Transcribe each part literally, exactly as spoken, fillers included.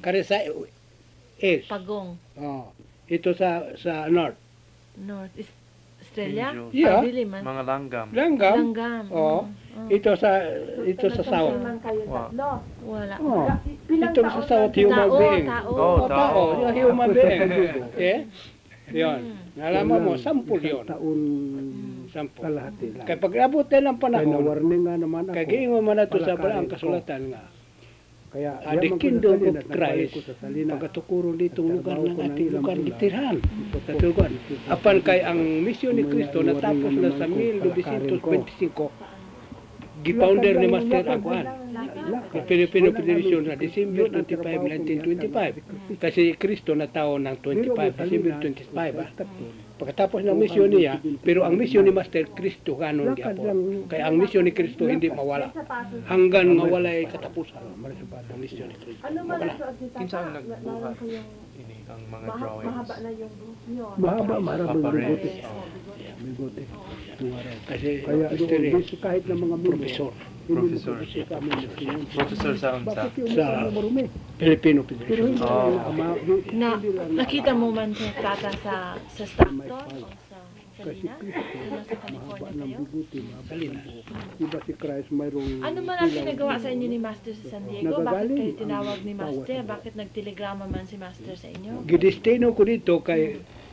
Kare sa east. Pagong. Oh. Ito sa sa north. North. Is- Australia? Angels. Yeah. Pabili man. Mga langgam. Langgam. Langgam. Oo. Mm, mm. Ito sa ito sa south. Man kayo Wow. tatlo. Wala. Oh. Pilang Ito taon sa south na- human Tao, being. tao. Oh, Oh, tao, tao. yung human being. Okay? Yon. Mm. Nalaman mo, sampul yon. Taon Sampul. kalahati lang. Kaya pag abot na ng Kaya panahon, na-warning nga naman ako. kaya giingon man nato sa palakarin ang ko. kasulatan nga, Kaya ah, the yaman ko sa kingdom Salinas, of nagbalik Christ, ko sa Salinas. pagkatukuro ditong lugar ng Nagtrabaho ko ng ating ilang lugar bulan. gitirhan. Ito Sa po, tugon. ito po. Apan kay ang misyon ni Mamaya Kristo i-warning natapos na na naman sa kung mil novecientos palakarin ko. veinticinco. Gipounder ni Master Aguan. Ang Filipino Federation na December twenty-five, nineteen twenty-five. Kasi Kristo na taon ng twenty-five, December twenty-five. Ah. Pagkatapos ng misyon niya, pero ang misyon ni Master Kristo kanon gyapon. Kaya ang misyon ni Kristo hindi mawala. Hanggang mawala ay katapusan. Ang misyon ni Kristo. Ano man Mawala. ang suot ni Tata? Kinsa ang Meron nagbuhat kayong ini ang mga maha- drawings. mahaba na yung buhok nyo. Mahaba, maraming Papares. bigote. Oh. Bigote. Tungaran. Kasi Kaya history, doon, bis- kahit na mga membro, professor hindi mo Professor. kasi kami nagsinunod. Professor sa unsa. Bakit yung Sa- mukha mo marumi? Filipino Pero Federation. hindi Oh. lang ama, Na, hindi lang nakita mo man si Tata sa sa Stockton o sa kasi Salinas? Kristo, Doon sa mahaba California ng kayo? bigote, mahaba Salinas. ng buhok. Iba si Christ mayroong Ano man ang ilang- pinagawa sa inyo ni Master sa San Diego? Bakit Nagagaling kayo ang tinawag ni bawat Master? ano. Bakit nagtelegrama man si Master sa inyo? Gidestino ko dito kay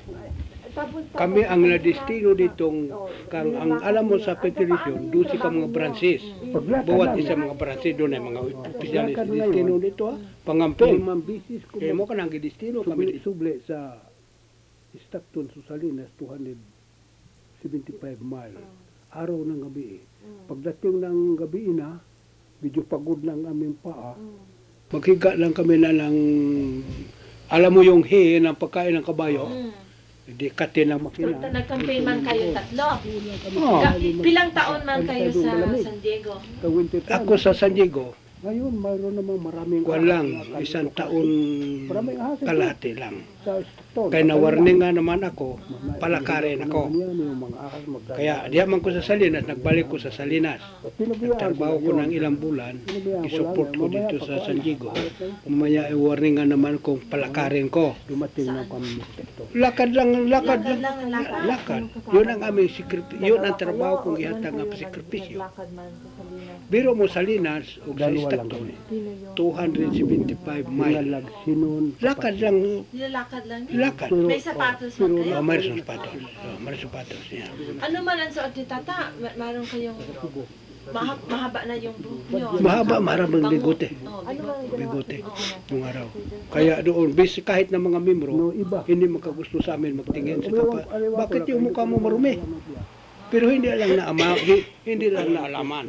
Tapos, tapos, kami ang tapos, nadestino ditong oh, karon ang alam mo sa Federation, doon ka mga branches. Paglakad Bawat lang, isa mga branches doon ay mga opisyalis Lakad destino ngayon. dito ha. Pangamping. limang bisis ko Kaya mo ka nang gidestino kami suble, dito. suble sa Stockton, sa Salinas, two hundred seventy-five mile. Araw ng gabi. Pagdating ng gabi na, medyo pagod lang aming paa. Maghiga lang kami na lang alam mo yung hay ng pagkain ng kabayo. Mm. Hindi kati ng makina. Nag-campaign man kayo tatlo. Oh. Ga- Pilang taon man kayo sa San Diego? Sa winter time. Ako sa San Diego, Ngayon, mayroon namang maraming kuwan lang, isang taon Maraming ahas ito. kalahati lang. Sa Stockton. Kaya na-warning nga naman ako, palakarin ako. Yan, yung mga ahas magdadaan. Kaya diyaman ko sa Salinas, nagbalik ko sa Salinas. Pinabayaan ko Nagtrabaho lang ko yun. ng ilang bulan, Pinabayaan ko lang isupport yan. ko Mamaya dito sa pagkuhan, San Diego. ahas na yun. Mamaya i-warning nga naman kung palakarin ko. Dumating ng communist ito. Lakad lang, lakad Lakad lang. lang ang lakad. Lakad. Yun ang aming sikripisyo. Yun ang trabaho kong ihatag ng sikripisyo. Naglakad man sa Salinas. Biro mo Salinas o sa Dalawa lang Stockton, kami. Sino yun? two hundred seventy-five mile. Pinalag, sinon. Lakad lang, Nilalakad lang yun? lakad. Pero- May sapatos pero man kayo? Oh, mayroon sapatos. Oh, mayroon sapatos niya. Ano man ang suot ni Tata? Ma- Mayroon kayong maha- mahaba na yung buhok nyo. Mahaba, maraming Bango. bigote. Oh, Ano bigote. man Bigote. Oo. Nung araw. Kaya doon, bis kahit na mga membro, No, iba. hindi makagusto sa amin magtingin sa kapa. Aliwa ko Bakit lang, yung hindi mukha ko mo marumi? alam. Pero hindi lang na ama, hi- hindi lang na alaman.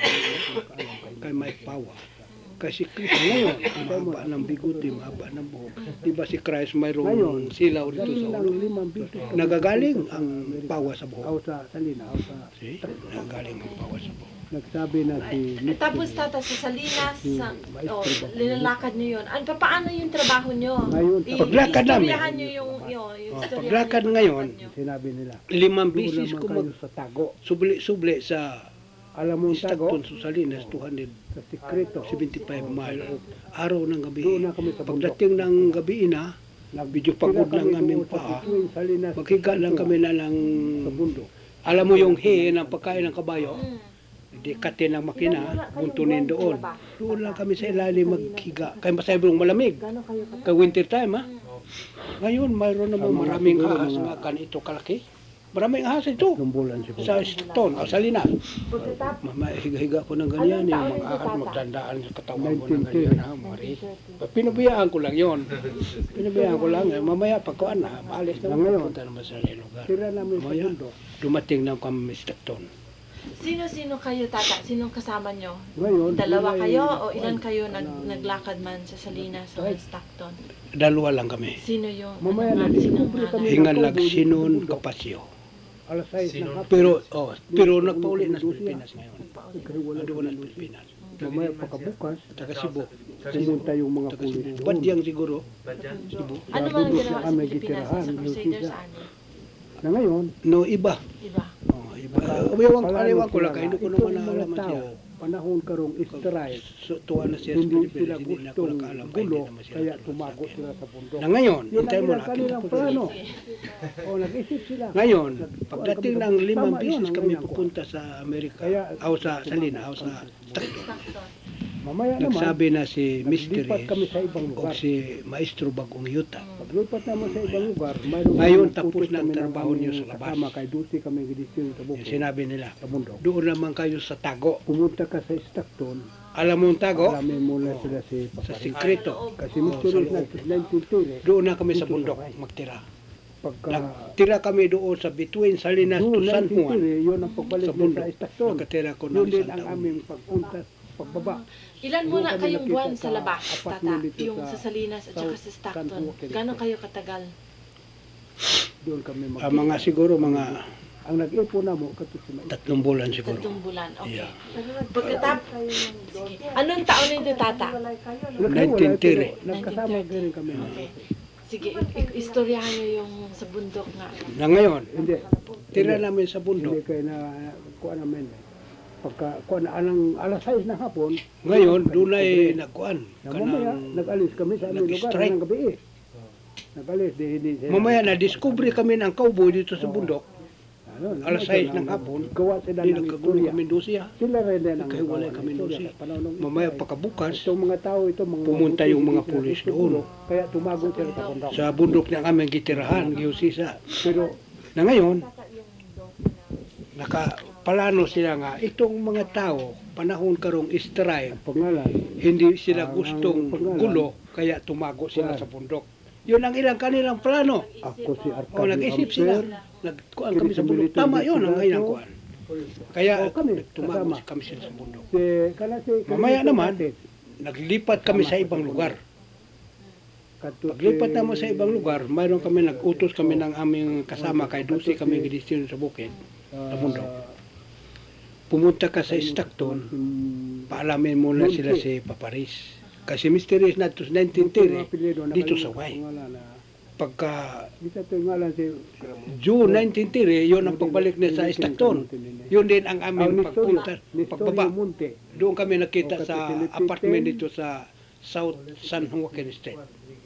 Kay may pawa. Kasi Kristo ngayon, mahaba ng bigote, mahaba ng buhok. Di ba si Christ mayroong Ngayon, silaw dito Ganun sa lang ulo? limang bisis. Nagagaling ang pawa sa Aw buhok. sa Salina, aw sa See? Nagagaling ang pawa sa buhok. nagsabi na si Eh, tapos Tata sa Salinas, sa, oh, linalakad nyo yun. Ano, paano yung trabaho nyo? Ngayon, I- Paglakad namin. istoryahan nyo yung, yung, yung Oh, istoryahan paglakad nyo, ngayon, paglakad nyo. sinabi nila, Limang doon bisis naman ko kayo mag sa tago. subli-subli sa Alam mo ang tago? Stockton sa Salinas, two hundred Sa sikreto. seventy-five mile. Araw ng gabi. Doon na kami sa bundok. Pagdating ng gabi na, medyo pagod Sila lang kami aming doon sa paa. Bituin, Salinas, Maghiga lang kami na lang, sa bundok. alam mo yung hay ng pagkain ng kabayo, Mm. hindi kati ng makina, buntunin doon. Doon lang kami sa ilalim maghiga. Kaya masaybong malamig. Gano'n kayo ka? Kaya winter time ha. Ngayon, mayroon naman maraming ahas nga ganito kalaki. Maraming ahas ito. Lumbulan si Sa Stockton, o Salinas. Pagkatapos, Mama, higa-higa ko ng ganyan, yung mga ahas magdandaan sa katawan ko ng ganyan, ha, Mari. Pinabayaan ko lang yon. Pinabayaan ko lang, eh, mamaya pagkuan na, maalis na Ngayon. punta naman sa lugar. Sira namin sa Mamaya, bundok. dumating na kami sa Stockton. Sino-sino kayo, Tata? Sinong kasama nyo? Ngayon, Dalawa doon ay- kayo o ilan kayo nag, naglakad man sa Salinas o Stockton? Dalawa lang kami. Sino yung Mamaya ano, na, sinong siyempre kami- nanay? Hingalag sinon kapasyo. Alas sais ng hapon. Pero, oh, pero nagpauli na sa Pilipinas ngayon. Kasi wala Ano na sa Pilipinas? Mamaya pagkabukas, Taga Cebu. pumunta yung mga Taga pulis Cebu. doon. Badyang siguro. Cebu. Ano man ang Nabubot ginawa na sa kami, Pilipinas? gitirahan, Sa Crusader yung saan? Na ngayon, No, iba. Diba? Oh, iba. Ewan, ewan ko lang, kaya hindi ko naman Ito ang mga alam tao, siya. panahon karong Israel, So, tuwa na siya sa hindi Pilipinas, sila hindi na ako gustong nakaalam pa, gulo, hindi naman sila kaya tulad sa tumago akin. sila sa bundok. Na ngayon, Yun hintay ang mo na ilang aking kanilang pagpapalala. plano. O nag-isip sila. Ngayon, Nag- pagdating kami- ng limang tama yun bisis ang kami kanyang pupunta sa Amerika, Kaya- o sa Salina, o sa Stockton. Mamaya naman, nagsabi na si Mystery naglipat kami sa ibang o lugar. si Maestro Bagong Yuta. Paglipat naman sa ibang lugar, mayroon Ngayon, kami tapos utos na ang kami ng trabaho aming niyo sa labas. kasama kay Dusi kami gidisyon sa Yung bukid, sinabi nila, sa bundok. doon naman kayo sa tago. Pumunta ka sa Stockton, Alam mo ang tago? alamin muna Oo. sila si Sa Papa. sikreto. Kasi Oo, mystery sa na loob. nineteen thirty, Doon na kami sa bundok magtira. pagka Nagtira kami doon sa between Salinas to Doon, San Juan. nineteen thirty, yun ang pagbalik Sa sa, bundok. sa Stockton. Nakatira ko Yun ng din isang ang taon. aming pagpunta, pagbaba. Ilan Doon muna kami kayong nakita buwan sa sa labas, apartment tata? dito Yung sa sa Salinas at saka South sa San Stockton. Joaquin. Gano'n kayo katagal? Doon kami mag- Ah, mga siguro mga Ang nag-ipon na mo, kato si Maestro. tatlong bulan siguro. Tatlong bulan. Okay. Yeah. Pagkatapos, kayo ng sige. Anong taon nito, tata? Walay kayo. no? Naghiwalay, nineteen thirty. pero Nagkasama nineteen thirty. din kami. Okay. Sige, i- istoryahan nyo yung sa bundok nga. Na ngayon, Hindi. tira Hindi. namin sa Hindi bundok. kayo na, kuha namin. eh. Pagka, kuha na, anong alas sais na hapon. Ngayon, doon ay nagkuan. Na mamaya, Kanang, nag-alis kami sa aming lugar nag-strike. ng gabi eh. Nag-alis, di, hindi. sila- mamaya na discovery kami ng cowboy dito sa Oo. bundok. Ano, alas ano, sais ano, ng hapon. Gawa sila Hindi ng nagkagulo istorya. kami doon siya. Sila rin din ang Nagkahiwalay gawa ng kami doon istorya. siya. Panahon ng Mamaya Israel. pagkabukas, Itong mga tao ito, mga Pumunta yung mga hindi sila pulis gusto doon. gulo, Kaya tumago sila sa bundok. sa bundok na kami gitirahan, giusisa. Pero Na ngayon, nakapalano sila nga, itong mga tao, panahon karong Israel, pangalan, hindi sila Ang- gustong ang pangalan- gulo, kaya tumago sila Kuwan. sa bundok. Yun ang ilang kanilang plano. ako si O Arcadio nag-isip Amper, sila. Nagkuhan kami sa bundok. Tama yun ang ilang kuhan. Kaya O, kami, tumago kasama. kami sila sa bundok. si, kana si, Mamaya Carlito naman, Matet, Naglipat kami sa ibang lugar. kadto Paglipat si- naman sa ibang lugar, mayroon kami nag-utos kami ng aming kasama kay Dusi kami gidestinyo sa bukid. ah, sa bundok. Pumunta ka sa Stockton, hmm, paalamin muna sila si Paparis. Kasi mysterious na to nineteen thirty, apelyido, dito nakalimutan sa ko Way. pangalan na- Pagka Bisa to yung ngalan si June nineteen thirty, yun ang pagbalik niya sa Stockton. Yun din ang aming pagpunta, pagbaba. Munte. Doon kami nakita O, sa Kapitilipitin. apartment dito sa South San Joaquin Street.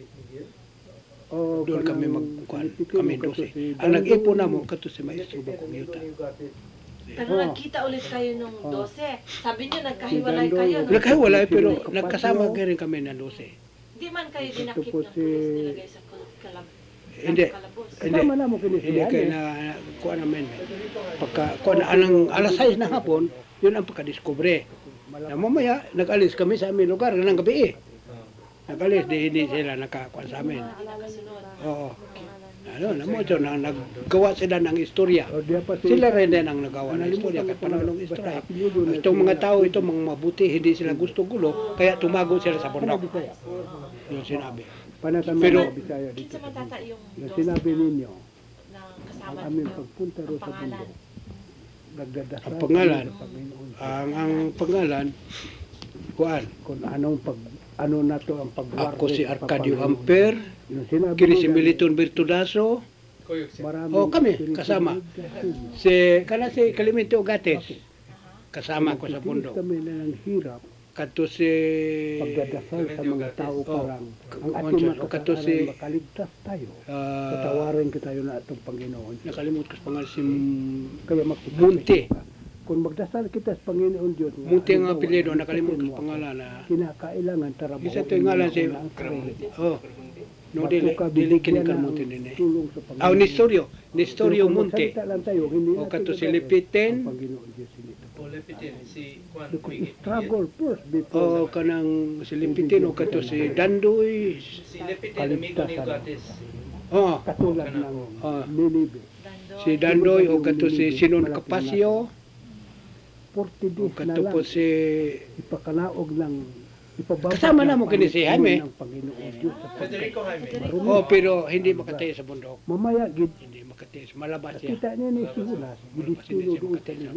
O, Doon kami kanang magkuhan, Pilipitin, kami o, kadto dosi. si Ang nag-ipon Dandoy. namo kato si Maestro Bagong Yuta. Pero Oh. nagkita ulit kayo nung Oh. dose. Sabi niyo, nagkahiwalay Si Dandoy, kayo. o, no? Nagkahiwalay pero Kapatyo. nagkasama rin kami ng dose. Di man kayo Ito dinakip po ng si- pulis nilagay sa kal- kalab Hindi. kalabos. Hindi. Kasama na mo kini Hindi siya, kayo eh. na kuha namin. Pagka kuha na anang alas sais ng hapon, yun ang pagkadiskubre. Na mamaya, nag-alis kami sa aming lugar ng gabi eh. Nag-alis, di hindi sila nakakuha sa amin. Hindi nakasunod. Oo. Ano, namo ito na naggawa sila ng istorya. O, diya pa si- Sila rin din ang nagawa ng istorya kahit panahon ng istorya. Itong mga tao ito, mga mabuti, hindi sila gusto gulo, kaya tumago sila sa Ano bundok. Bisaya? Yun sinabi. Panatama Pero- ng Bisaya dito. Kinsa matata yung Na dose sinabi ninyo, na ang kasama aming ninyo? pagpunta ro Ang sa pangalan. bundok. Nagdadasal Ang pangalan? kami sa Panginoon. Ang ang pangalan, Juan. Kung anong pag ano na to ang pagwarte Ako si sa Arcadio Panginoon. Amper, Yung sinabi kini si nila, Militon Bertudaso, maraming Oh, kami, spiritual kasama. leadership. si kana si Clemente Ogates. Kasama ko sa Nagtitiis bundok. kami na ng hirap Kato si pagdadasal sa mga tao Oh, parang ang k- ating o, kato makasalanan si- makaligtas tayo. ah, Patawarin kita yun na itong Panginoon. nakalimut ko sa pangalan si Kaya makikita Munti. ka. Kung magdasal kita sa Panginoon Diyos, nga, Munti ang halimbawa, apelyido, ligtasin nakalimut ko mo sa ako. pangalan na Kinakailangan tarabaho. isa to yung ngalan si Oh. No dili dili kini kamutin din eh. Tulong sa Panginoon. Ah, Nestorio, Nestorio Pero kung Munti. magsalita lang tayo, hindi O natin kato si gagawin. Lipitin. Ang Panginoon Diyos sinito. si Juan Because struggle first O before kanang si Lipitin o kato si Dandoy. Si Lepitin, amigo ni Ugates. Oh, katulad ng Ah. Ninibe. Dandoy. si Dandoy o kato si Sinon Capasio. forty O days na kato lang po si ipakalaog ng ipababa Kasama ng na mo kini si Jaime. ng Panginoon Diyos sa pagkakas. Federico Jaime. Marunong. Oh, pero hindi makatayo sa bundok. Mamaya gid Hindi makatayo. Malabas siya. kita niya ni Sihulas, Malabas hindi gidistilo siya doon sa makatayo sa lilim. bundok.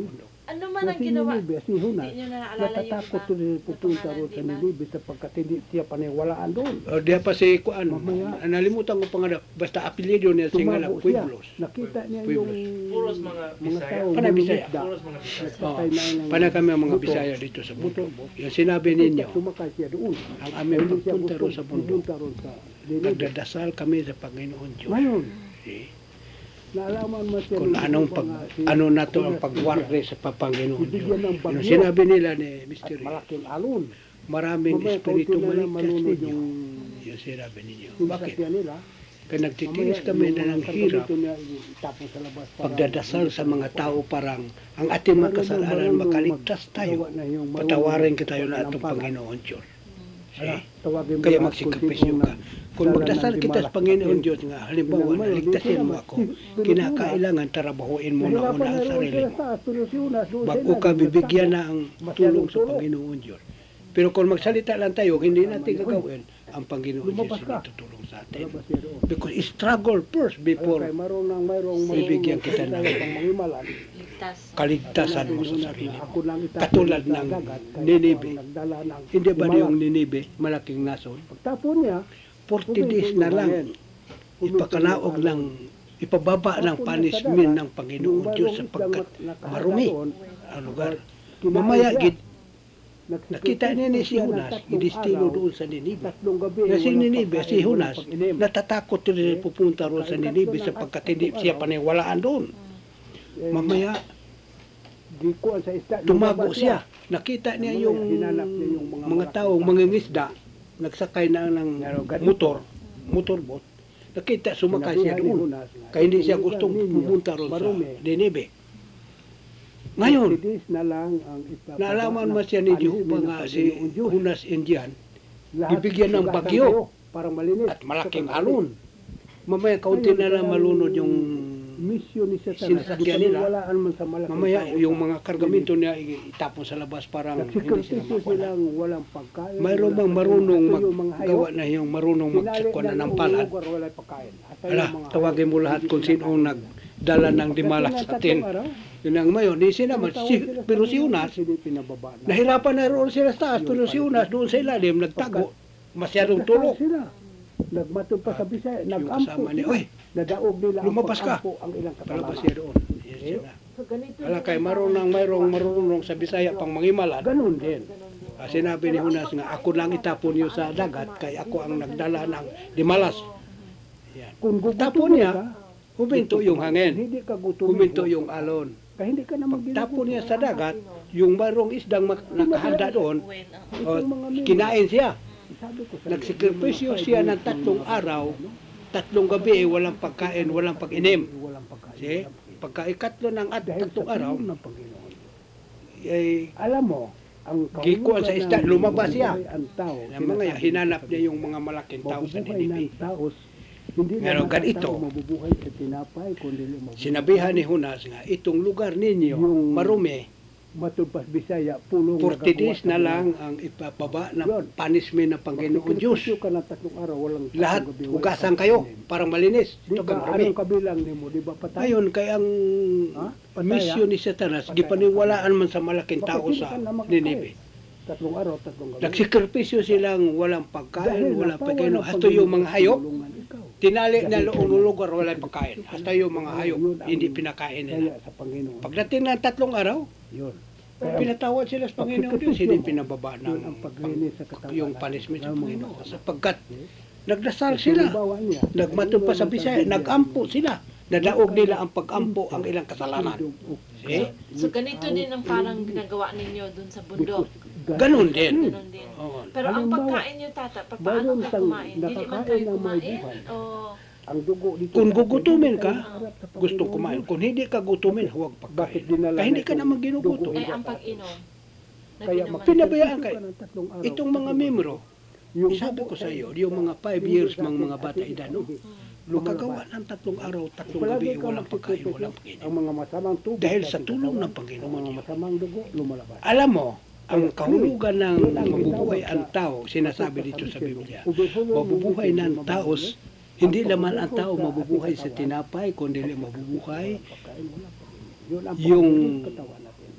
Ano man Na ang si ginawa? Ninibe, si Hunas, Hindi nyo na naalala yung natatakot iba. tuloy pupunta Napangalan, ron sa di ba? Ninibe sapagkat hindi siya paniwalaan doon. O diya pa si Kuan, Mamaya. nalimutan ko pa nga, basta apelyido niya singala, Tumago siya. Pueblos. Nakita niya Pueblos. yung Puros mga mga Bisaya. tao Panay Bisaya. bumibisda. Puros mga Bisaya. Nagpatay na ng Pana kami ang mga motor. Bisaya dito sa bundok. Motor. Yung sinabi ninyo, Sumakay siya doon. ang aming Hindi siya pagpunta ron gustong sa bundok, pumunta ron sa Ninibe. nagdadasal kami sa Panginoon Diyos. Ngayon, Eh, naalaman mo siya kung ng anong mga pag, si- ano na to ang Hunas pagwarre sa Panginoon Diyos. Bibigyan ng bagyo. Yung sinabi nila ni at Mister malaking alon. maraming Mamaya, espiritu kaunti na lang maligtas malunod ninyo. yung Yung sinabi ninyo. Bakit? sinasakyan nila. Kaya nagtitiis kami na ng hirap, Tapos sa labas para- pagdadasal sa mga tao parang ang ating mga kasalanan makaligtas tayo. Gawa na yung marunong Patawarin kita yun na itong magpapalampagan. Panginoon Diyos. Ala, Eh, tawagin mo Kaya lahat magsikripisyo kung ka. sinong Kung nagdala magdasal ng kita sa dimalas Panginoon sa Diyos nga, halimbawa, Tingnan mo yun, naligtasin hindi mo sila ako, mas- kinakailangan tarabahuin mo na Nahirapan una ang na rin sarili sila mo. sa Tulos Yunas, doon Bago sila, ka bibigyan nagtaka. na ang Masyadong tulong sa tulong. Panginoon Diyos. Pero kung magsalita lang tayo, hindi natin gagawin, ang Panginoon Diyos Lumabas ka. hindi tutulong sa atin. Lumabas siya doon. Because struggle first Ayun, before kay marunong mayroong Si- Bibigyan kita ng- pang mangimalan. Ligtas. kaligtasan mo sa Hunas sarili na mo. ako lang itapon Katulad sa ng dagat, kaya Ninibe. ako ang nagdala ng Hindi ba himalas. yung Ninibe, malaking nason? Pagtapon niya, forty days na lang, ipakanaog ng, ipababa ng punishment ng Panginoon Diyos sapagkat marumi ang lugar. Mamaya, gid, nakita niya ni si Hunas, gidistilo doon sa Ninibe. Tatlong gabi. Na si walang Ninibe, pagkain, si walang Hunas, pag-inim. natatakot rin pupunta roon sa Ninibe sapagkat hindi siya paniwalaan doon. Eh, Mamaya, gikuan sa isda, tumago lumabas siya. Nakita niya yung Hinanap niya yung mga mga malaking taong tao. mangingisda, nagsakay na ng Pero ganito. motor, motorboat. Nakita, sumakay siya Sinabihan ni doon. Hunas na, Kaya hindi siya "Tingnan gustong ninyo, pupunta roon sa marumi." Ninibe. Ngayon, forty days na lang ang ipapagawa naalaman ng mo siya ni punishment Jehovah ng nga si Panginoon Diyos. Hunas Indian Lahat bibigyan ng hugasan bagyo. kayo para malinis. at malaking Sa alon. Mamaya kaunti na lang malunod yung mission ni Satanas. sinasakyan Di nila. paniwalaan man sa malaking mamaya tao yung sa mga kargamento niya itapon sa labas parang hindi sila Nagsikripisyo mawala. silang walang pagkain. Mayroon wala bang pagkain. marunong Ito yung mga hayop. maggawa na yung marunong Sinali magsakwa na niya ng yung palad? lugar, wala pagkain. At yung Ala, mga tawagin mo hayop, lahat hindi kung sila sino ang kain. nagdala ng dimalas Pagdating sa ng atin. tatlong araw, Yun ang mayon, di sila man, tinatawag si, sila sa pero si Panginoon, Unas, hindi pinababa na. nahirapan na roon sila sa taas, pero si Unas doon sa ilalim, nagtago, masyadong tulog. Sila. Nagmatod pa sa Bisaya, Yung nag-ampo kasama niya, sila. oy, Nadaog nila ang lumabas ka. pag-ampo ang ilang palabas kasalanan. siya doon. Yes, Eh, sila. So, ganito Ala din kay ang marunong mayroong marunong sa Bisaya pang mangimalan. Ganun din. Ah, sinabi ni Hunas nga ako lang itapon niyo sa dagat kay ako ang nagdala ng dimalas. Yan. Kung Tapon gugutumin niya, ka, huminto yung hangin, hindi ka gutumin. huminto yung alon. Kaya hindi ka naman Pagtapon niya sa dagat, yung mayroong isdang mak- nakahanda doon, When, o, uh, kinain siya. Sabi ko sa Nagsikripisyo siya ng tatlong araw, tatlong gabi, walang pagkain, walang pag-inim. Walang pagkain. See? Pagka ikatlo ng at Dahil sa tatlong araw, tulong ng Panginoon. ay Alam mo, ang Gikuan sa isda, kahulugan ng lumabas siya. mabubuhay Ang tao, ang mga yan, hinanap niya yung mga malaking tao sa mabubuhay Ninibe. ng tao, hindi Pero naman ang ganito, tao mabubuhay sa tinapay, kundi mabubuhay. Sinabihan ni Hunas nga, itong lugar ninyo, Yung- marumi, Matubas Bisaya, pulong forty nagagawa days sa na mga- lang ang ipapaba ng Yun. punishment ng Panginoon Diyos. Magsikripisyo ka ng tatlong araw, walang tatlong Lahat, gabi, walang hugasan kayo pagkain. para malinis. Di Ito ba, kang marumi. anong kabilang ni mo? Di ba patay? Ngayon, kaya ang Ha? Pataya? misyon ni Satanas, Pataya. gipaniwalaan man sa malaking Bakit tao hindi sa ka na makakain? Ninibe. Tatlong araw, tatlong gabi. Nagsikripisyo silang walang pagkain, walang napawa pagkain. ng Hasta yung mga hayop, Panginoon ikaw. tinali na Dahil loong kaya- lugar, walang pagkain. Hasta yung mga hayop, Yun ang hindi pinakain Kaya nila. sa Panginoon. Pagdating ng tatlong araw, Yun. pinatawad sila sa Panginoon Diyos, hindi pinababa Yun ang ng paglinis sa katawan. yung punishment sa ng mga Panginoon. masama. Sapagkat Okay? nagdasal Kasi sila, halimbawa niya, nagmatod pa sa halimbawa Bisaya, ng nagampo sila. Nadaog nila ang pag-ampo ang ilang kasalanan. See? so, ganito din ang parang ginagawa ninyo dun sa bundok. Ganun din. Ganon din. Oo. Pero ang Halimbawa, pagkain nyo, tata, pa- mayroon paano kayo tang kumain? Dili man nakakain kayo ng may kumain? buhay. O, Ang dugo dito. Kung sa atin, gugutumin hindi ka, tayo harap sa Gusto Panginoon kumain. Diyos. Kung hindi ka gutumin, huwag Bakit pagkain. dinala Kaya hindi na ka itong naman ginugutom. dugo? ay ang pag-inom. na Kaya ginaman. Pinabayaan magsikripisyo kayo. ka ng tatlong araw. Itong mga membro, Yung sabi dugo ko sa ay- iyo, yung mga five years mga mga bata Atin- edad, no? atin- Makagawa ng tatlong araw, tatlong Palagi gabi, ka walang pagkain, magsikripisyo. walang pagkain. Ang mga masamang tubig. Dahil sa ating tulong katawan, ng Panginoon Ang mga Diyos. masamang dugo, lumalabas. Alam mo, ang Kaya, kahulugan ng yun ang mabubuhay tinawag ang sa- tao, sinasabi dito sa Sabi Biblia, Ubusulo, mabubuhay ubusulo, ng ubusulo, taos, ubusulo, hindi ang laman ang pagbubuhay tao sa mabubuhay ating sa katawan. tinapay, kundi mabubuhay Walang pagkain, walang pagkain. Yun ang yung pagbubuhay ng katawan natin.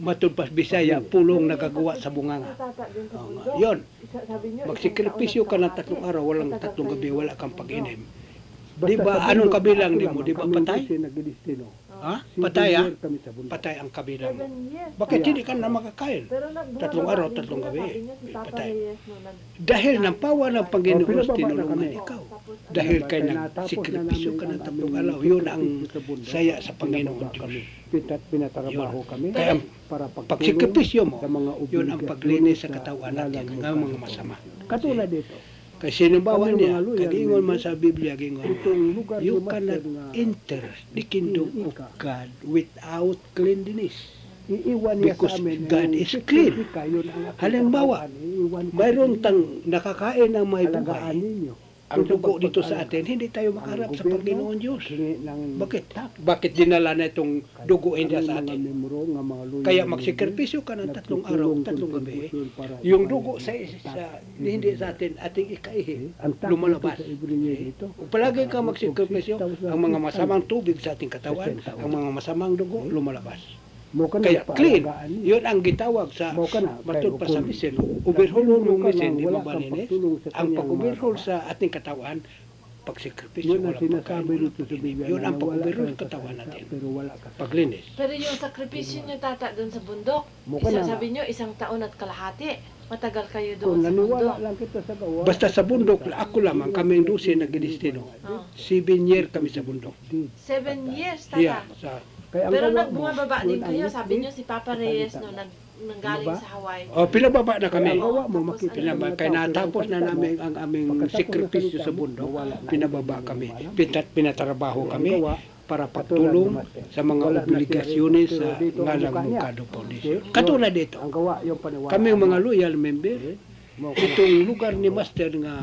matud pas Bisaya, pulong nagagawa sa bunganga. Tata din sa Oh, bundok. yun. Isa- Sabi niyo, Magsikripisyo ka isang ng taon at tatlong kalahati. araw, walang Matagal tatlong kayo gabi, wala sa kang bundok. pag-inim. Basta Di ba, sa anong bundok, kabilang ako di mo? lamang, Di ba kami patay? kasi nagdestino. Ha? Seven Patay ah? year kami sa bundok. Patay ang kabilang mo. Seven years. Bakit Kaya- hindi ka na makakain? Pero nag- Tatlong bumababa araw, din tatlong sila, gabi. sabi niya si Papa Patay. Reyes no, nag- Dahil ng pawa ng Panginoon, Oh, pinababa na tinulungan kami. ikaw. Tapos, ano, Dahil kay Kaya natapos na nagsikripisyo namin ka ng ang tatlong aming araw, yun ang sakripisyo sa bundok. saya sa Panginoon Pinababa Diyos. kami. Pinat, pinatrabaho kami Kaya para pagtulong pagsikripisyo mo, sa mga yun ang obligasyon paglinis sa sa katawan natin lalang ng mga lupa. masama. Katulad dito, Kasi sinumbawa Kami niya, mga loyal kagingon man members, sa Biblia, gingon, itong lugar you ni cannot Master nga enter the kingdom of Ika. God without cleanliness. iiwan niya Because sa amin God yung is clean. sikripisyo, yun ang aking Halimbawa, katawan, iiwan ko Mayroon sa tang nakakain ng may inyo. Alagaan buhay. ninyo. Ang Ito dugo dito sa pagpag-alaga. atin, hindi tayo Ang makaharap sa gobyerno, Panginoon Diyos. hingi ng Bakit? Bakit dinala na itong dugo hindi Kami sa mga atin? membro, nga mga loyal Kaya members, magsikripisyo ka ng tatlong araw, nagtutulong tatlong gabi. kontribusyon para Yung ibayad dugo ng sa, tax. sa hindi sa atin, ating ikaihi, Ang tax lumalabas. dito sa every year dito. Kung palagi ka magsikripisyo, ang mga masamang tubig sa ating katawan, Percent. ang mga masamang dugo, lumalabas. Mo ka na Kaya clean, paalagaan niyo. yun ang gitawag sa Mo ka na, matod pa kaya sa kung- misil. Uberholon Mo ng ka misil, lang, di wala ba kang malinis? pagtulong sa Ang kanyang pag-uberhol mga- sa ating katawan, pagsikripisyo, Yun ang walang sinasabi pagkain, dito walang sa pag-inim. Biblia. Yun na ang wala pag-uberhol kang sa katawan kasalita, natin. Pero wala ka. Paglinis. Pero yung sakripisyo niyo tata doon sa bundok, Mukha isa, na. sabi niyo isang taon at kalahati. Matagal kayo Kung doon sa naniwala bundok. lang kita sa gawa. Basta sa bundok, ako lamang, kami ang dusi na gidestino. Oh. Seven year kami sa bundok. Seven years, tata. Yeah, sa, Kaya ang Pero gawa nag mo, bumababa yun din ang kayo, witness, sabi niyo si Papa Reyes no, nag, nanggaling Diba? sa Hawaii. oh, pinababa na Kaya kami. ang gawa mo, Tapos makita ano? ng Pinaba, mga kaya tao, natapos pero na ang namin salita ang aming mo, pagkatapos ng sikripisyo salita sa mo, bundok, wala na. pinababa Hindi kami. mo alam. Pinat, pinatrabaho Ang kami gawa, para katulad pagtulong ni Master. sa mga Wala na siya obligasyones rito, sa pero dito ang ngalang mukha niya. Mukado Foundation. Okay? Katulad dito, Ang gawa, yung paniwala. kami ang mga mo. loyal member, Mo ka na. itong lugar ni Master nga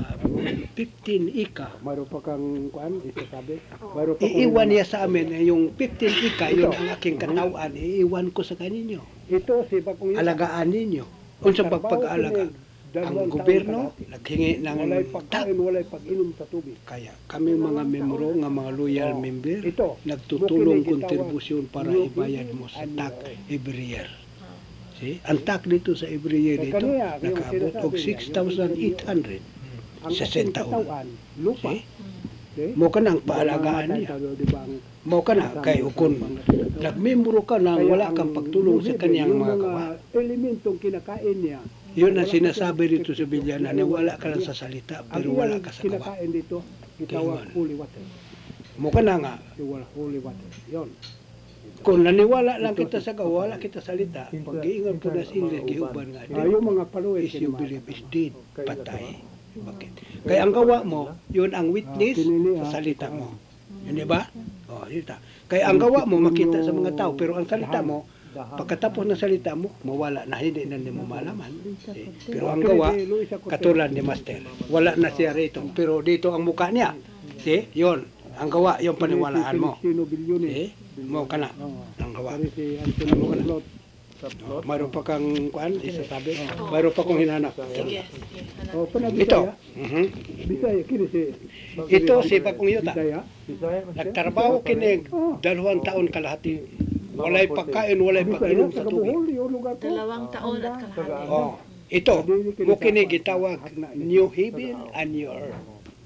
fifteen ika, Mayroon pa kang kuan, isasabi. Mayroon pa kang- iiwan niya sa amin eh, yung fifteen ika, yun ang aking katawan, iiwan ko sa kaninyo. Ito si Bakong Yuta. Alagaan ninyo. Kung sa pagpag-aalaga, ang gobyerno naghingi ng walay tak. pagkain, walay pag-inom sa tubig. Kaya kami mga membro nga mga loyal Oh, member, ito, nagtutulong bukid ay kontribusyon para gitawag, ibayad mo sa ano, tak eh. every year. See? Ang tak dito sa every year Kaya dito, kaniya, yung nakaabot sinasabi og niya, six thousand eight hundred. Ang Sa ating sentaon. katawan, lupa. See? Okay? Mo ka nang paalagaan Mamamatay niya. tayo, di ba, ang Mo ka na, kasama kay sa ukon. pangkatawan. Nagmembro ka na Kaya wala ang kang pagtulong sa luhibin, kanyang yung mga gawa. elementong kinakain niya. Yun ang wala sinasabi ka- dito sa Biblia na wala ka lang sa salita Ang pero wala iyang ka sa gawa. kinakain dito, itawag Tingnan. holy water. Mo ka na nga, Iwala holy water. Yun. kung naniwala lang kita sa gawa, wala kita salita, pag-iingat ko na sa English, gihuban nga. Ah, yung mga paluin. Is you believe is dead, patay. Bakit? Kaya ang gawa mo, yun ang witness sa salita mo. Yun di ba? Oh, yun ta. Kaya ang gawa mo, makita sa mga tao, pero ang salita mo, pagkatapos ng salita mo, mawala na, hindi na hindi mo malaman. Eh, Pero ang gawa, katulad ni Master, wala na siya rito, pero dito ang mukha niya. See? Yun, ang gawa, yung paniwalaan mo. Sino bilyones. See? Mo ka na, Oo. ang gawa. Pare si Antonio Carlot. Oh, mayroon pa kang kuan, isasabi. Mayroon pa kong hinanap. Sige, sige. Hanap. Oh, panag Ito. Bisaya. Mhm. Bisaya, kini si Ito si Bakong Yuta. Bisaya. Nagtrabaho kini dalawang taon kalahati. Walay pagkain, walay Bisaya, pag-inom sa taga tubig. Bohol, yung lugar ko. Dalawang taon at kalahati. Oh, ito, mo kini gitawag New Haven and New Earth.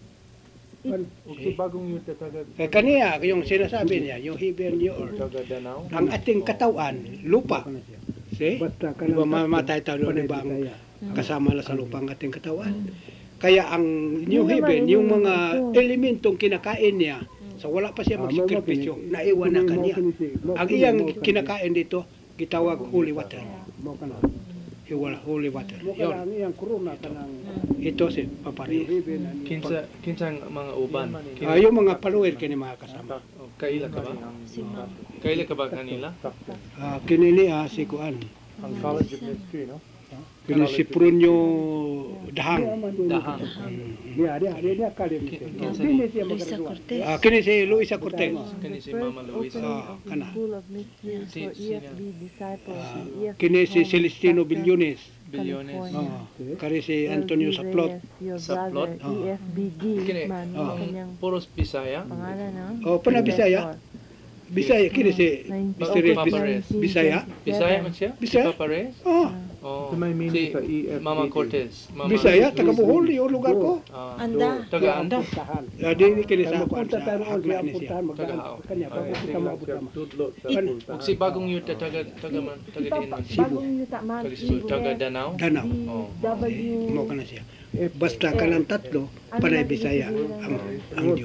Si bagong yuta taga Kaya kaniya, yung sinasabi niya, New Haven, New Earth. taga Danau. Ang ating katawan, lupa. See? Basta ka Di ba lang mamatay tayo, di panay ba, ang Bisaya. kasama na sa lupa ang ating katawan. Kaya ang New Haven, yung mga elementong kinakain niya, so wala pa siya Ah, magsikripisyo, mo- mo- naiwan na mo- kanya. mo- mo- mo- Ang mo- iyang mo- kinakain dito, gitawag holy water. Mo ka na. Iwala, holy water. Mo ka na Yun. ang iyang corona ka ng Ito si Paparis. Haven and Kinsa kinsang mga uban. Ah, yung mga follower kini mga kasama. Kaila ka ba? Si Ma'am. Kaila ka ba kanila? Ah, kinini ah, si Kuan. Ang College of Ministry, no? Kini si Prunyo Dahang. Dahang. Dia, dia, dia, dia kalim. Kinsa Hindi ni? siya Luisa magagawa. Cortez. Ah, kini si Luisa Cortez. Kani si Mama Luisa. Ah, kana. School of Mysteries Si- for sino? E F B disciples. Ah, E F B kini si Home Celestino Chapter, Bilyones. Bilyones. California. Ah, kari si Antonio L B Saplot. Reyes, your Saplot? brother, Ah. E F B G Kini- man, Ah. yung kanyang Puros Bisaya. pangalan, no? Oh, panabisaya. Professor. Bisaya, kini si Mister Reyes, Papa Reyes. Bisaya? Bisaya man siya? Bisaya? Si Papa Reyes? Oh, Oh. Sa may meaning Si sa E F B D. Mama Cortez. Mama Bisaya, Luis. taga Bohol, yung lugar ko. Ah, Anda. taga Anda. Ah, di ni kini sa Kaya kuan magpunta sa tayo roon, hagla siya ni ang siya. puntahan, magdaan Taga- sa kanya, bago kita maabot sama. Ug si bagong yuta taga taga man taga diin man. Bagong yuta man. Taga Cebu, taga Danau. Danau. Oh. W. Mo kana siya. Basta kanang tatlo, panay Bisaya ang ang Diyo.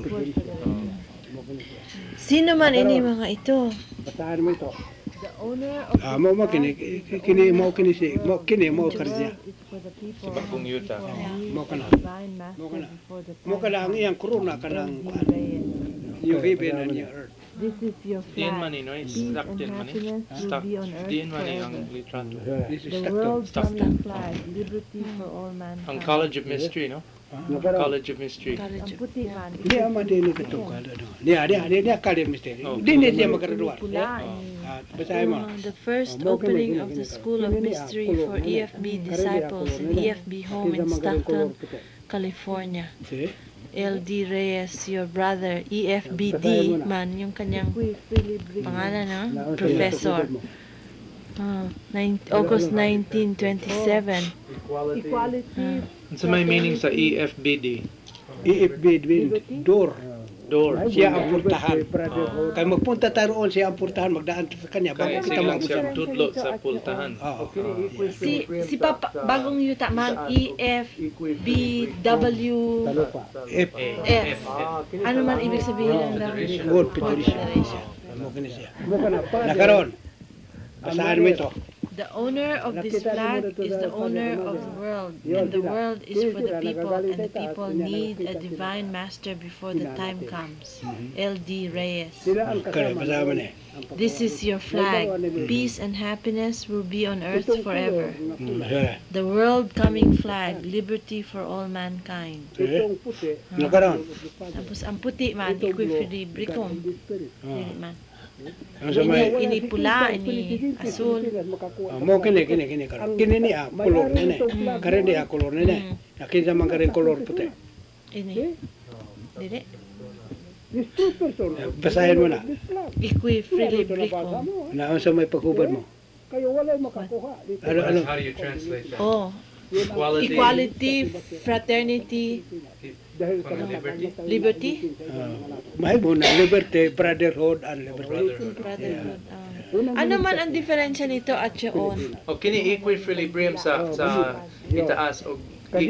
Sino man ini mga ito? Basahan mo ito. The owner of Ah, mo mo kini kini mo kini si mo kini mo the karya. world is for the people. Si bagong yuta. Mo kana. Divine master Mo kana. before the Mo time kana ang comes. iyang corona kanang kuan. Reyes. Yung heaven and yung earth. This is your Diin flag. man ni no, Peace stuck and din man ni. happiness will Stuck. be on earth Diin man ni ang forever. litrato. This is The Stockton. world's Stockton. coming flag, liberty for all Ang mankind. College of Mystery, no? Nagkaroon. College of Mystery. College. Ang puti man. Di ama din ni katungkal ano. Dia dia dia dia kali misteri. Oh. Di ni siya maggraduate. Pula. Ah, basahin mo. Uh, the first Oh, mo kini, opening kini, of the kini. School of Kini ni, ah, Mystery kulor for nila. E F B Karili, ah, disciples kulor in nila. E F B home Kita in magaling Stockton, kolor puti. California. Si L D Reyes, your brother, E F B D Basahin mo na. man, yung kanyang Quiz, Philip Brigham. pangalan, no? Naon sa Professor. iyong mo. Ah, nine, August nineteen twenty-seven. Equality. Sa may meaning sa E F B D. E F B wind door. Door. Ay, Siya mga ang purtahan. brotherhood. Kay magpunta tayo roon siya ang purtahan magdaan sa kanya Kaya bago sige kita lang siya mausap. tudlo sa pultahan. Oo. Si si Papa bagong yuta man E F B W Talupa. F F. Ano man ibig sabihin ng Federation. World Federation. Mo kini siya. Mo ka na, Father. Nakaroon. Basahin mo ito. The owner of this flag is the owner of the world, and the world is for the people, and the people need a divine master before the time comes. L D Reyes. Sila ang Kare kasama. basahin mo ni. This is your flag. Peace and happiness will be on earth forever. Hmm, basahin. The world coming flag, liberty for all mankind. Itong puti. Nakaroon. Tapos ang puti man, equilibrium. Dili man. Ang sa may Ini pula, ini asul. Ah, mo kini kini kini karon. Kini ni ah kolor ni. Kare ni ah kolor ni. Nakita man kare kolor puti. Ini. Dili. Basahin mo na. Equilibrium. Na ang sa may paghubad mo. Kayo wala makakuha. Dito. Ano ano? How do you translate that? Oh, Equality. equality, fraternity, Dahil sa Ano, mga liberty? liberty, Ah, may mo na liberty, brotherhood and liberty. Brotherhood. brotherhood. ah. Ano man ang diferensya nito at yun? O kini equilibrium sa sa itaas o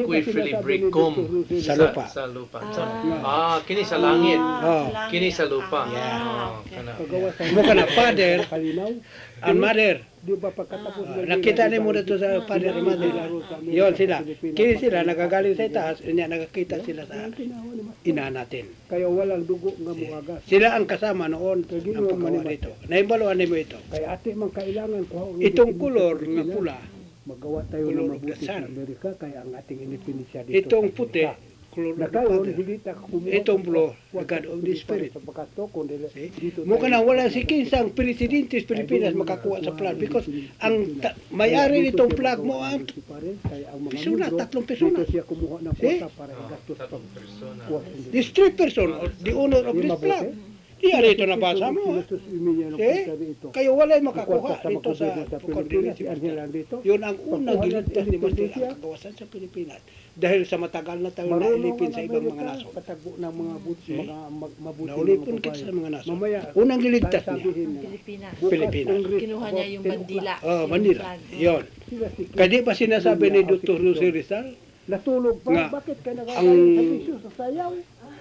equilibrium Sa lupa. Sa lupa. Ah. Ah, kini sa langit. Oh. Kini sa lupa. Yeah. Oh, kana. paggawa sa Mo kana father kalinaw. and mother. Di ba pagkatapos Ah, nakita ni mo dito sa father and mother. Yon sila. Kini sila nagagaling sa itaas, inya nakakita sila sa ina natin. Kaya walang dugo nga muagas. Sila ang kasama noon ng paggawa nito. Naibaluan mo ito. Kaya ate man kailangan ko Itong kulor nga pula, magawa tayo Color ng of the mabuti sa sun. Amerika kaya ang ating independensya dito. itong sa puti, Amerika. kulor Na of the kayon, father. hindi ta kumuha. Itong sa blue, kapwa the God sa of the Pilipinas Spirit. Sa pagkato, kundi See? dito Mo tayo- kana wala si kinsang presidente sa Pilipinas makakuha sa flag because ang ta- may-ari nitong flag mo ang Kaya ang mga Pisuna, libro, tatlong pisuna. Dito siya kumuha ng See? kwarta para igastos sa Tatlong persona. kuwas. this three person or the owner of this flag. Di ari ito nabasa mo. ah. See? Kayo walay makakuha dito sa Pilipinas. Pilipinas. Yun ang unang giligtas ni Master ang kagawasan sa Pilipinas. Dahil sa matagal na tayo nailipin sa ibang mga naso. Patago ng mga but, See? mga mag- mabuti Naulipin mga kita sa babae. mga naso. Mamaya, Unang giligtas niya. sasabihin na, Pilipinas. bukas Pilipinas. Congress Kinuha niya yung bandila. Oh, yung Manila. flag. Yon. Sila si Kaya di ba sinasabi ni Doctor Jose Rizal, Natulog pa, Nga, bakit ka ang- nakakain sa bisyo sa sayaw?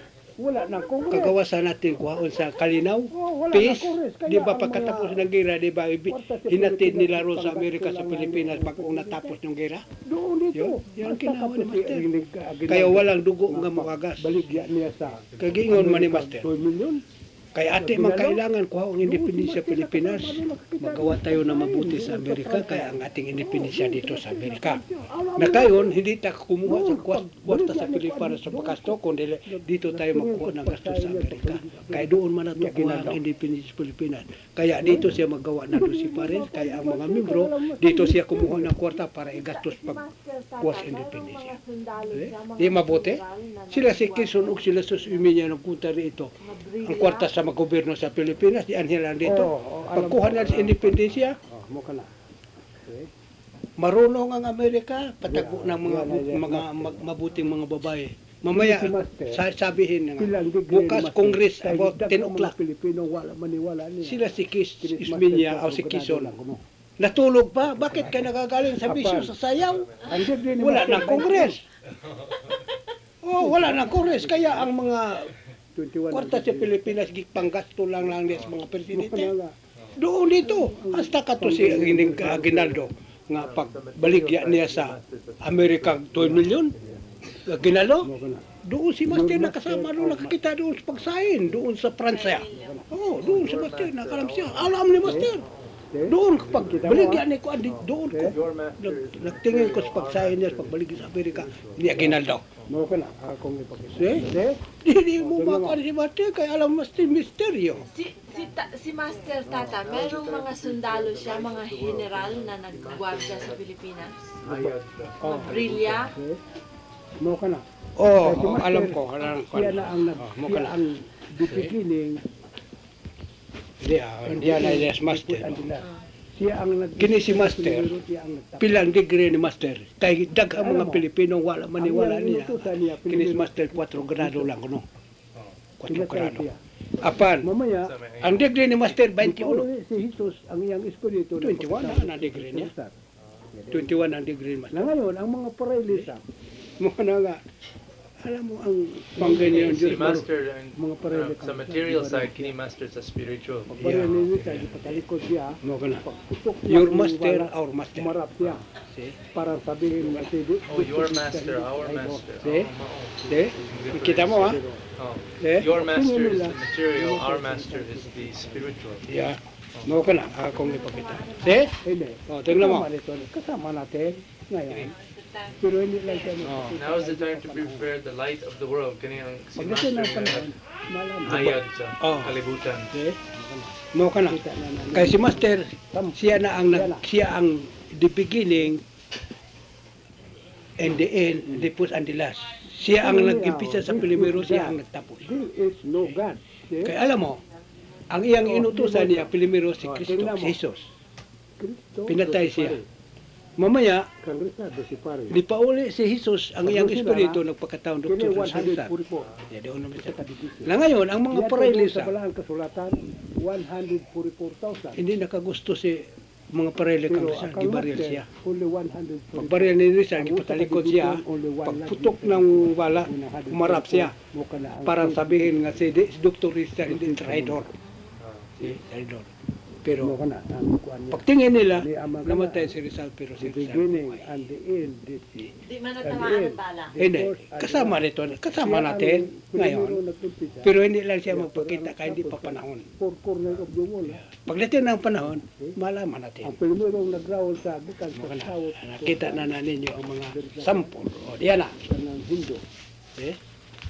Wala nang kongres. kagawasan natin kuhaon sa Kalinaw, Oh, wala peace, nang kongres. Kaya di ba ang pagkatapos mga- ng gera, di ba ibi- Kwarta sa hinatid Pilipinas, nila ron sa panggasto Amerika sa lang Pilipinas ang- bago natapos yung gera? Doon dito. Yun, yun ang Basta ginawa ni kapos Master. yung lig- ginagawa- Kaya walang dugo nga makagas. Baligya niya sa Kagingon man ni Master. two million. Kaya ate man kailangan kuha ang independensya Pilipinas. Magawa tayo na mabuti sa Amerika kaya ang ating independensya dito sa Amerika. Na kayon, hindi tayo kumuha sa kwas- kwarta sa Pilipinas sa pagkasto, kundi dito tayo magkuha ng gasto sa Amerika. Kaya doon man nato kuha ang independensya Pilipinas. Kaya dito siya magawa na doon si Paris, kaya ang mga membro, dito siya kumuha ng kwarta para igastos pag kuha sa independensya. Eh? Di mabuti? Sila si Quezon ug sila sa Uminya ng kunta rito. Ang kwarta sa magoberno sa Pilipinas, di anhin lang dito. Oo, oo, alam Pagkuha ko. na sa independensya, Oh, mo ka na. Okay. marunong ang Amerika, patago ng mga Yeah, yeah, yeah. mga mag- mabuting mga babae. Mamaya, Si Master, sa, sabihin na nga, Silang degree bukas ni Master. Congress Kaya about gitag ten ng mga o'clock. Pilipino wala maniwala niya. Sila si Kis Kinis Isminya o Master, si pagkagado Kison. lang kuno. Natulog pa? Bakit ka nagagaling sa bisyo sa sayaw? Ang degree ni Wala Master, nang Congress. Oh, wala nang Congress. Kaya ang mga twenty-one kwarta sa Pilipinas, panggasto lang lang niya sa mga Mo ka presidente. na nga. Doon dito, hasta ka to si Gining Aguinaldo nga pagbaligya niya sa Amerika two million. Aguinaldo, Mo ka na. doon si Master nakasama doon, nakakita doon sa pagsahin, doon sa Pransya. Oh, doon si Master, nakalam siya. Alam ni Master. Okay? Doon, kapag baligya niya ko, andi- doon ko. Your master Nag- is Nagtingin ko sa pagsahin niya sa pagbaligya sa Amerika, ni Aguinaldo. Mo ka na. Akong ipakita. Eh? Okay? Hindi mo makakan si Master, kaya alam Master, misteryo. Si, si, ta, si Master Tata, merong mga sundalo siya, mga general na naggwardya sa Pilipinas. Ayat. Oh, Brilya. okay? Mo ka na. Oh, Kaya si Master, alam ko, alam ko. Siya na ang nag, Oh, mo ka siya na. ang the beginning. Hindi, ah, hindi na yes, Master. Siya ang nag Kini si Master. Siya ang nagtapos. Pilang degree ni Master. Kay daghang mga Alam mo, Pilipino wala maniwala Ang niya. inutusan niya, Kini si Pilipino, Master four grado lang kuno. four pinatay grado. siya. Apan, Mamaya, ang degree ni Master twenty-one. ipauwi si Jesus ang iyang espiritu. na twenty-one pagkatapos na ang degree niya. sa Ustad. twenty-one ang degree ni Master. Na ngayon, ang mga paralisa, Mo na nga. Alam mo ang pangganyan Si Diyos. Master, ang, mga uh, paralisa. sa material side, kini Master sa spiritual. Pagbaril ni Luisa, di patalikod siya, Mo ka na. pagputok niya, Your kung Master, wala, our Master. Umarap siya. See? Para sabihin na si Oh, your master, our master. See? Oh, mao. See? Kita mo ha? Oh. See? Your master is the material, our master is the spiritual. Yeah. Mo ka na. Akong ipakita. See? Hindi. Oh, tingnan mo. Kasama nito, kasama natin ngayon. Pero hindi lang siya. Oh. Now is the time to prepare the light of the world. Kani ang si Pagdating ng Master panahon, na malaman. hayag sa Oh. kalibutan. See? Mo ka na. Kita na namin. Kay si Master, siya na ang nag, siya ang the beginning and the end, the first and the last. Siya ang nag-umpisa sa Pilimero, siya ang nagtapos. There is no God. See? Kaya alam mo, ang iyang inutusan niya, Pilimero, si Oh, Kristo, tingnan mo. si Jesus. Kristo, Pinatay si siya. Pare. Mamaya, Kang Ricardo si Pare. di pa uli si Jesus, ang iyang espiritu, nagpakataon Kini doktor sa one hundred salita. forty-four. Ya, doon naman Sa siya. kadikisyon. Na ngayon, ang mga Yan paralisa, sa balang kasulatan, one hundred forty-four thousand. hindi nakagusto si mga paralisa kang Pero Rizal, akang gibaril master, siya. only one hundred forty-four. Pagbaril ni Rizal, gipatalikod siya, pagputok ng bala, umarap siya. Parang sabihin nga si, si Doktor Rizal, hindi traidor. Si traidor. Pero, Mo ka na, ang kuan niya. pagtingin nila, Di amang namatay si Rizal, pero si The Rizal beginning buhay. and the end. The, Di man natamaan ng bala. Hindi, kasama nito, kasama natin ngayon. Pero hindi lang siya magpakita kaya hindi pa panahon. Four corner of the wall. ah. Pagdating ng panahon, malaman natin. Ang primerong nagrawal sa bukan sa Mga sawot nakita na na ninyo ang mga sample. O, diyan na. ng Hindu. Eh?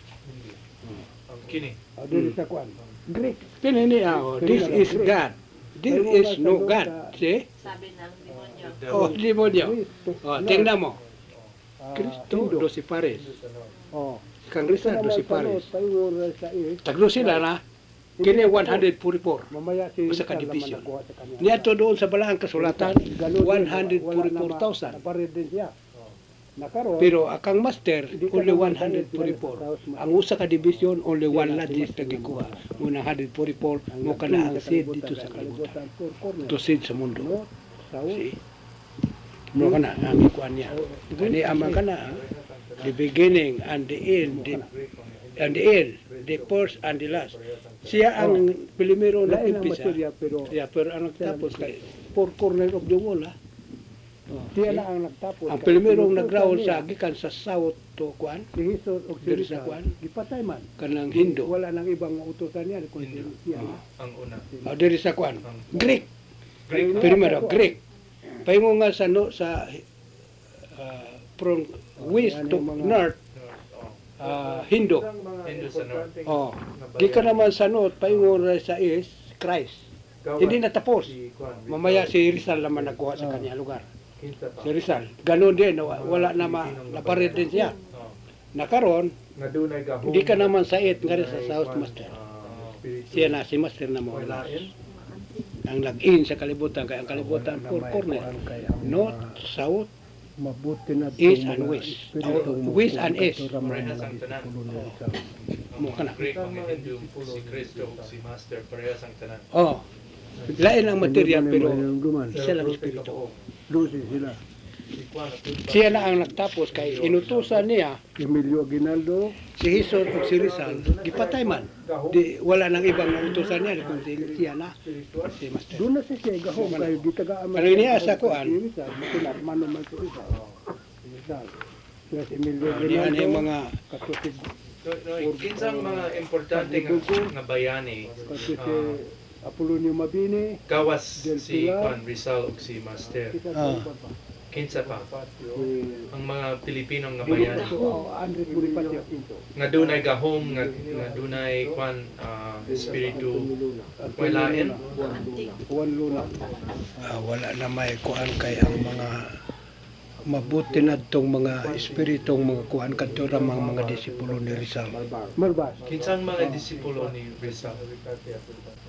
Ang kini. O, dili sa kuan. Greek. Pinini ako, this is God. This is no God. See? Sabi ng demonyo. The Oh, devil. demonyo. Kristo. O, tingnan mo. Ah, Kristo, Hindu. do si Pares. Oh. Kang Rizal, do si Pares. Pares. sa is. Taglo sila na, kini one hundred forty-four. Mamaya si Usa ka Rizal naman division. nakuha sa kanya. Niyato doon sa balang kasulatan, Ganun din, one wala hundred naman, forty-four thousand. naparid din siya. Nakaroon. Pero akang master, Hindi ka only naman one hundred forty-four. Ang usa ka division, only one ladis na gikuha. Muna one hundred forty-four, mo ka na ang seed dito sa kalibutan. Four corner. Ito seed sa mundo. North, south, See? Mo ka na, ang ikuan niya. Kani ama ka na, the beginning and the end, the, and the end, the first and the last. Siya ang pilimero na lain ang umpisa. material pero Yeah, pero ang nagtapos kay four corner of the wall, ha? siya na ang nagtapos. Ang primerong nagrawol sa gikan sa south to kuan, Si Jesus o si Diri sa Rizal, kuan? gipatay man. kanang Hindu. Wala nang ibang utusan niya kundi Hindu. siya. Oh. Ang una. O diri sa kuan, Greek. Greek. Primero, Greek. Paingo nga sa no sa uh, from west to north, uh, Hindu. Hindu sa north. Oh, gikan naman sa north, paingo ra sa east, Christ. Hindi na tapos. Mamaya si Rizal naman nagkuha sa kanya lugar. Si Rizal. Ganon din, wa- wala na ma, naparid din siya. Nakaroon, hindi ka naman sa it nga rin sa South Master. Siya na si Master na mo. Ang lag-in sa kalibutan, kaya ang kalibutan four corner. North, south, Mabuti na East itong and mga west. espiritu Oh, mo west kung and east. katuramang Parehas mga ang tanan. disipulo ni Rizal. Mo ka na. Greek, mga Hindu, si Kristo, si Master, parehas ang tanan. Oh. Lain ang material Hindi pero mo na duman. isa lang espiritu. Lucy sila. Siya na ang nagtapos kay inutusan niya Emilio Aguinaldo, si Hison o si Rizal, gipatay man. Di, wala nang ibang utusan niya kundi siya na si Master. doon na siya siya gahong kayo gitagaan. Ano niya sa kuan? Matulat, mano man si Rizal. Rizal. Sila si Emilio Di ano yung Aguinaldo, mga kasusid, No, no, kinsang mga importante nga, nga bayani, kasi si ah, Apolonio Mabini, gawas Del si Pilar. Juan Rizal ug si Master. kita Ah. sa Kinsa pa? si Ang mga Pilipino nga bayani. Oh, Andres Bonifacio. Nga dunay gahom, nga, nga dunay kwan ah, espiritu. May lain. Juan Luna. ah, wala na may kuan kay ang mga mabuti na itong mga espiritong mga kuan kadto ra mga mga disipulo ni Rizal. Marbas. Kinsang mga disipulo ni Rizal.